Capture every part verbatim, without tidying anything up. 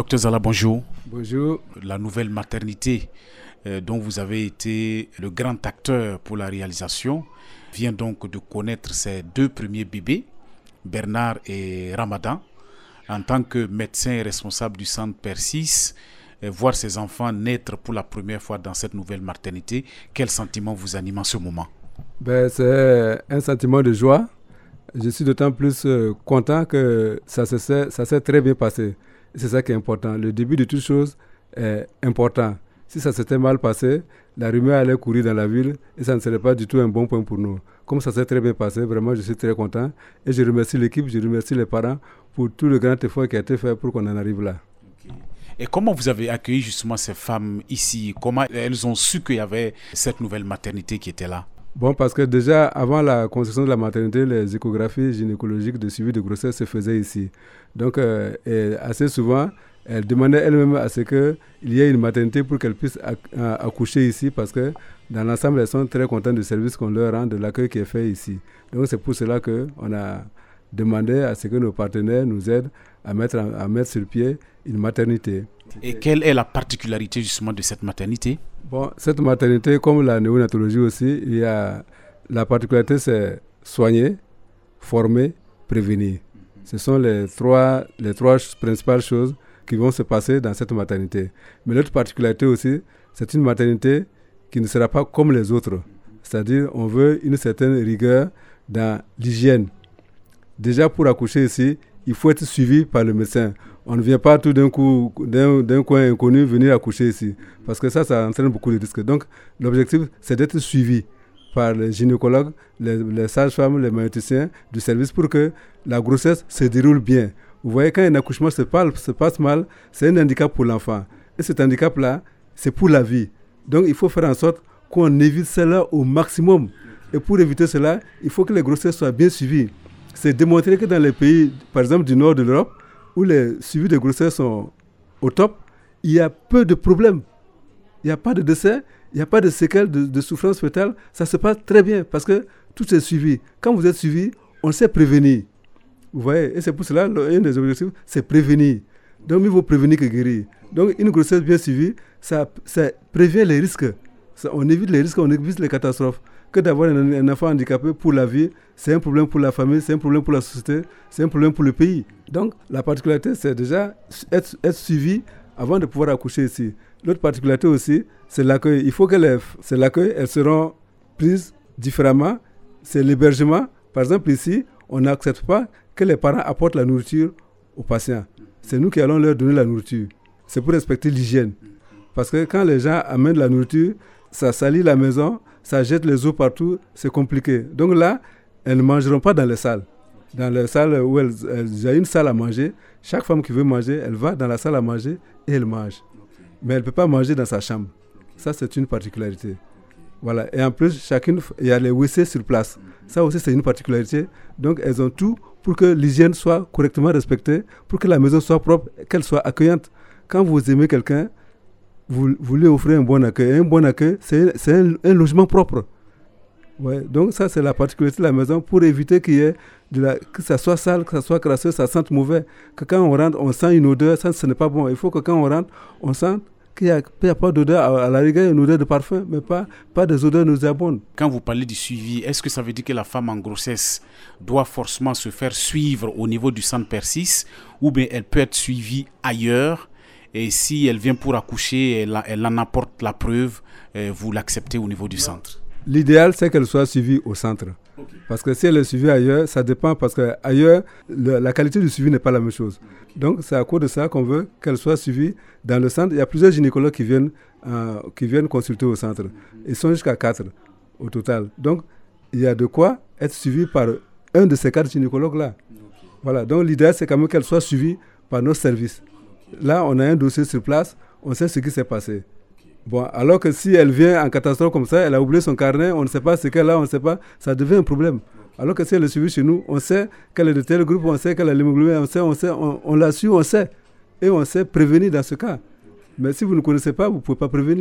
Docteur Zala, bonjour. Bonjour. La nouvelle maternité euh, dont vous avez été le grand acteur pour la réalisation vient donc de connaître ses deux premiers bébés, Bernard et Ramadan. En tant que médecin responsable du centre Persis, euh, voir ses enfants naître pour la première fois dans cette nouvelle maternité, quel sentiment vous anime en ce moment? Ben, c'est un sentiment de joie. Je suis d'autant plus euh, content que ça s'est, ça s'est très bien passé. C'est ça qui est important. Le début de toute chose est important. Si ça s'était mal passé, la rumeur allait courir dans la ville et ça ne serait pas du tout un bon point pour nous. Comme ça s'est très bien passé, vraiment, je suis très content. Et je remercie l'équipe, je remercie les parents pour tout le grand effort qui a été fait pour qu'on en arrive là. Okay. Et comment vous avez accueilli justement ces femmes ici? Comment elles ont su qu'il y avait cette nouvelle maternité qui était là? Bon, parce que déjà, avant la construction de la maternité, les échographies gynécologiques de suivi de grossesse se faisaient ici. Donc, euh, et assez souvent, elles demandaient elles-mêmes à ce qu'il y ait une maternité pour qu'elles puissent acc- accoucher ici, parce que dans l'ensemble, elles sont très contentes du service qu'on leur rend, de l'accueil qui est fait ici. Donc, c'est pour cela qu'on a demandé à ce que nos partenaires nous aident à mettre, à mettre sur pied une maternité. Et quelle est la particularité justement de cette maternité? Bon, cette maternité, comme la néonatologie aussi, il y a la particularité, c'est soigner, former, prévenir. Ce sont les trois, les trois principales choses qui vont se passer dans cette maternité. Mais l'autre particularité aussi, c'est une maternité qui ne sera pas comme les autres. C'est-à-dire, on veut une certaine rigueur dans l'hygiène. Déjà, pour accoucher ici, il faut être suivi par le médecin. On ne vient pas tout d'un coup, d'un, d'un coin inconnu, venir accoucher ici. Parce que ça, ça entraîne beaucoup de risques. Donc, l'objectif, c'est d'être suivi par les gynécologues, les, les sages-femmes, les magnéticiens du service pour que la grossesse se déroule bien. Vous voyez, quand un accouchement se passe, se passe mal, c'est un handicap pour l'enfant. Et cet handicap-là, c'est pour la vie. Donc, il faut faire en sorte qu'on évite cela au maximum. Et pour éviter cela, il faut que les grossesses soient bien suivies. C'est démontré que dans les pays, par exemple, du nord de l'Europe, où les suivis de grossesse sont au top, il y a peu de problèmes. Il n'y a pas de décès, il n'y a pas de séquelles de, de souffrance fœtale. Ça se passe très bien parce que tout est suivi. Quand vous êtes suivi, on sait prévenir. Vous voyez, et c'est pour cela, l'un des objectifs, c'est prévenir. Donc, mieux vaut prévenir que guérir. Donc, une grossesse bien suivie, ça, ça prévient les risques. Ça, on évite les risques, on évite les catastrophes. Que d'avoir un, un enfant handicapé pour la vie, c'est un problème pour la famille, c'est un problème pour la société, c'est un problème pour le pays. Donc, la particularité, c'est déjà être, être suivi avant de pouvoir accoucher ici. L'autre particularité aussi, c'est l'accueil. Il faut que les, c'est l'accueil, elles seront prises différemment. C'est l'hébergement. Par exemple, ici, on n'accepte pas que les parents apportent la nourriture aux patients. C'est nous qui allons leur donner la nourriture. C'est pour respecter l'hygiène. Parce que quand les gens amènent la nourriture, ça salit la maison, ça jette les eaux partout, c'est compliqué. Donc là, elles ne mangeront pas dans les salles. Dans les salles où elles, elles, il y a une salle à manger, chaque femme qui veut manger, elle va dans la salle à manger et elle mange. Okay. Mais elle ne peut pas manger dans sa chambre. Okay. Ça, c'est une particularité. Okay. Voilà. Et en plus, chacune, il y a les W C sur place. Mm-hmm. Ça aussi, c'est une particularité. Donc, elles ont tout pour que l'hygiène soit correctement respectée, pour que la maison soit propre, qu'elle soit accueillante. Quand vous aimez quelqu'un, vous, vous lui offrez un bon accueil. Et un bon accueil, c'est, c'est un, un logement propre. Ouais, donc ça, c'est la particularité de la maison pour éviter qu'il y ait de la, que ça soit sale, que ça soit crasseux, ça sente mauvais. Que quand on rentre, on sent une odeur, ça, ce n'est pas bon. Il faut que quand on rentre, on sent qu'il n'y a, a pas d'odeur, à, à la rigueur, une odeur de parfum, mais pas, pas des odeurs nauséabondes. Quand vous parlez du suivi, est-ce que ça veut dire que la femme en grossesse doit forcément se faire suivre au niveau du centre Persis, ou bien elle peut être suivie ailleurs? Et si elle vient pour accoucher, elle, elle en apporte la preuve, vous l'acceptez au niveau du centre? L'idéal, c'est qu'elle soit suivie au centre. Okay. Parce que si elle est suivie ailleurs, ça dépend, parce qu'ailleurs, la qualité du suivi n'est pas la même chose. Okay. Donc, c'est à cause de ça qu'on veut qu'elle soit suivie dans le centre. Il y a plusieurs gynécologues qui viennent, euh, qui viennent consulter au centre. Mm-hmm. Ils sont jusqu'à quatre au total. Donc, il y a de quoi être suivi par un de ces quatre gynécologues-là. Okay. Voilà. Donc, l'idéal, c'est quand même qu'elle soit suivie par nos services. Okay. Là, on a un dossier sur place, on sait ce qui s'est passé. Bon, alors que si elle vient en catastrophe comme ça, elle a oublié son carnet, on ne sait pas ce qu'elle a, on ne sait pas, ça devient un problème. Alors que si elle est suivie chez nous, on sait qu'elle est de tel groupe, on sait qu'elle a l'hémoglobine, on sait, on sait, on, on l'a su, on sait. Et on sait prévenir dans ce cas. Mais si vous ne connaissez pas, vous ne pouvez pas prévenir.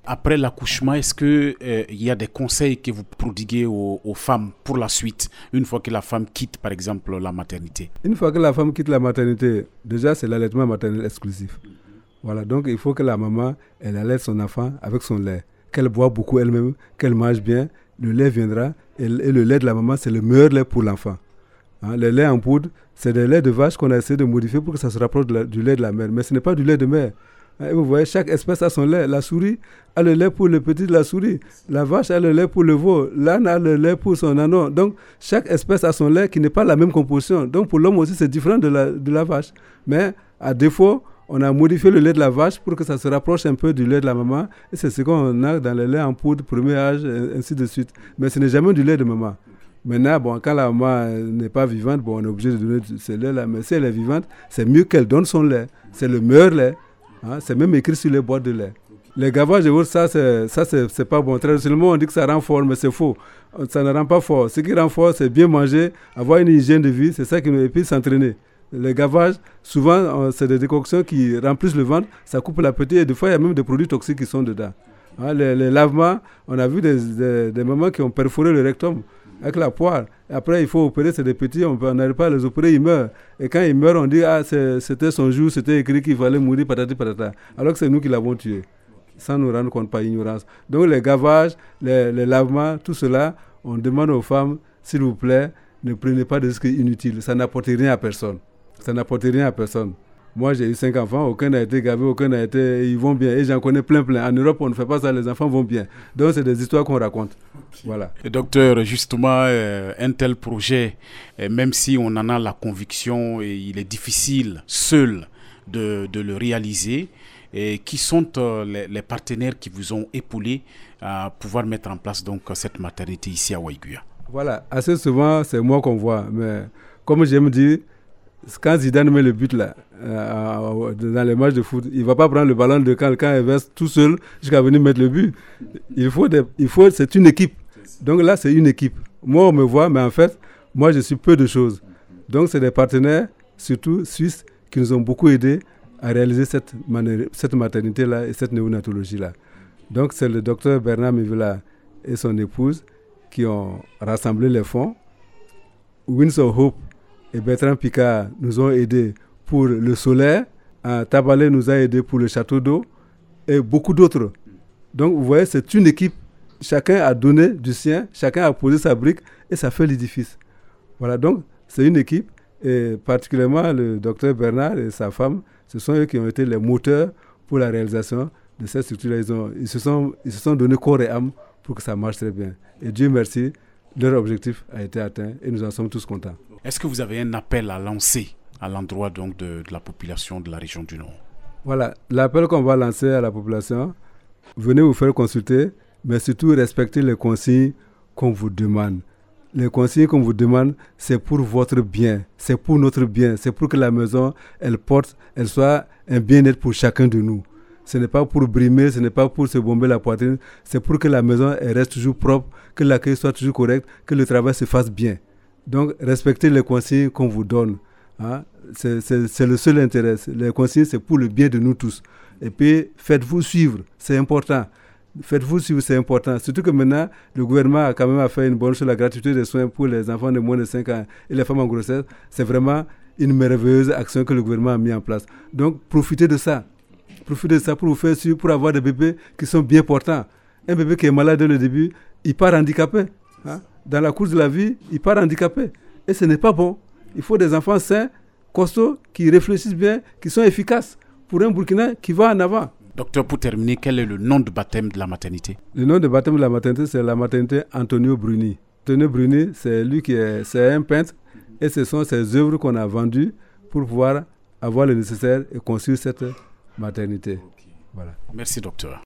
après l'accouchement, est-ce qu'il euh, y a des conseils que vous prodiguez aux, aux femmes pour la suite, une fois que la femme quitte par exemple la maternité? Une fois que la femme quitte la maternité, déjà c'est l'allaitement maternel exclusif. Voilà, donc il faut que la maman, elle allaite son enfant avec son lait, qu'elle boit beaucoup elle-même, qu'elle mange bien, le lait viendra, et, et le lait de la maman, c'est le meilleur lait pour l'enfant. Hein, le lait en poudre, c'est des laits de vache qu'on a essayé de modifier pour que ça se rapproche de la, du lait de la mère, mais ce n'est pas du lait de mère. Hein, vous voyez, chaque espèce a son lait. La souris a le lait pour le petit de la souris, la vache a le lait pour le veau, l'âne a le lait pour son ânon. Donc, chaque espèce a son lait qui n'est pas la même composition. Donc, pour l'homme aussi, c'est différent de la, de la vache. Mais, à défaut, on a modifié le lait de la vache pour que ça se rapproche un peu du lait de la maman. Et c'est ce qu'on a dans le lait en poudre, premier âge, et ainsi de suite. Mais ce n'est jamais du lait de maman. Maintenant, bon, quand la maman n'est pas vivante, bon, on est obligé de donner ce lait-là. Mais si elle est vivante, c'est mieux qu'elle donne son lait. C'est le meilleur lait. Hein? C'est même écrit sur les boîtes de lait. Les gavages et autres, ça, c'est, ça c'est, c'est pas bon. Traditionnellement, on dit que ça rend fort, mais c'est faux. Ça ne rend pas fort. Ce qui rend fort, c'est bien manger, avoir une hygiène de vie. C'est ça qui nous... Et puis s'entraîner. Les gavages, souvent, c'est des décoctions qui remplissent le ventre, ça coupe l'appétit et des fois, il y a même des produits toxiques qui sont dedans. Hein, les, les lavements, on a vu des, des, des mamans qui ont perforé le rectum avec la poire. Et après, il faut opérer, c'est des petits, on n'arrive pas à les opérer, ils meurent. Et quand ils meurent, on dit, ah, c'est, c'était son jour, c'était écrit qu'il fallait mourir, patati patata. Alors que c'est nous qui l'avons tué, sans nous rendre compte par ignorance. Donc les gavages, les, les lavements, tout cela, on demande aux femmes, s'il vous plaît, ne prenez pas de risques inutiles. Ça n'apporte rien à personne. Ça n'apporte rien à personne. Moi, j'ai eu cinq enfants, aucun n'a été gavé, aucun n'a été... Ils vont bien. Et j'en connais plein, plein. En Europe, on ne fait pas ça, les enfants vont bien. Donc, c'est des histoires qu'on raconte. Okay. Voilà. Et docteur, justement, euh, un tel projet, euh, même si on en a la conviction, et il est difficile seul de, de le réaliser, et qui sont euh, les, les partenaires qui vous ont épaulé à pouvoir mettre en place donc, cette maternité ici à Waiguya? Voilà. Assez souvent, c'est moi qu'on voit. Mais comme j'aime dire, quand Zidane met le but là, euh, dans les matchs de foot, il ne va pas prendre le ballon de camp quand il verse tout seul jusqu'à venir mettre le but. Il faut, des, il faut, c'est une équipe. Donc là, c'est une équipe. Moi, on me voit, mais en fait, moi, je suis peu de choses. Donc, c'est des partenaires, surtout suisses, qui nous ont beaucoup aidés à réaliser cette, cette maternité-là et cette néonatologie-là. Donc, c'est le docteur Bernard Mivela et son épouse qui ont rassemblé les fonds. Windsor Hope et Bertrand Picard nous ont aidés pour le solaire. Tabalé nous a aidés pour le château d'eau et beaucoup d'autres. Donc, vous voyez, c'est une équipe. Chacun a donné du sien, chacun a posé sa brique et ça fait l'édifice. Voilà, donc, c'est une équipe et particulièrement le docteur Bernard et sa femme, ce sont eux qui ont été les moteurs pour la réalisation de cette structure-là. Ils, ont, ils, se sont, ils se sont donné corps et âme pour que ça marche très bien. Et Dieu merci, leur objectif a été atteint et nous en sommes tous contents. Est-ce que vous avez un appel à lancer à l'endroit donc de, de la population de la région du Nord? Voilà, l'appel qu'on va lancer à la population, venez vous faire consulter, mais surtout respectez les consignes qu'on vous demande. Les consignes qu'on vous demande, c'est pour votre bien, c'est pour notre bien, c'est pour que la maison, elle porte, elle soit un bien-être pour chacun de nous. Ce n'est pas pour brimer, ce n'est pas pour se bomber la poitrine, c'est pour que la maison elle reste toujours propre, que l'accueil soit toujours correct, que le travail se fasse bien. Donc, respectez les consignes qu'on vous donne. Hein. C'est, c'est, c'est le seul intérêt. Les consignes, c'est pour le bien de nous tous. Et puis, faites-vous suivre, c'est important. Faites-vous suivre, c'est important. Surtout que maintenant, le gouvernement a quand même fait une bonne chose, la gratuité des soins pour les enfants de moins de cinq ans et les femmes en grossesse. C'est vraiment une merveilleuse action que le gouvernement a mis en place. Donc, profitez de ça. Profitez de ça pour vous faire suivre, pour avoir des bébés qui sont bien portants. Un bébé qui est malade dès le début, il part handicapé. Hein? Dans la course de la vie, il part handicapé. Et ce n'est pas bon. Il faut des enfants sains, costauds, qui réfléchissent bien, qui sont efficaces pour un Burkina qui va en avant. Docteur, pour terminer, quel est le nom de baptême de la maternité? Le nom de baptême de la maternité, c'est la maternité Antonio Bruni. Antonio Bruni, c'est lui qui est, c'est un peintre et ce sont ses œuvres qu'on a vendues pour pouvoir avoir le nécessaire et construire cette maternité. Okay. Voilà. Merci, docteur.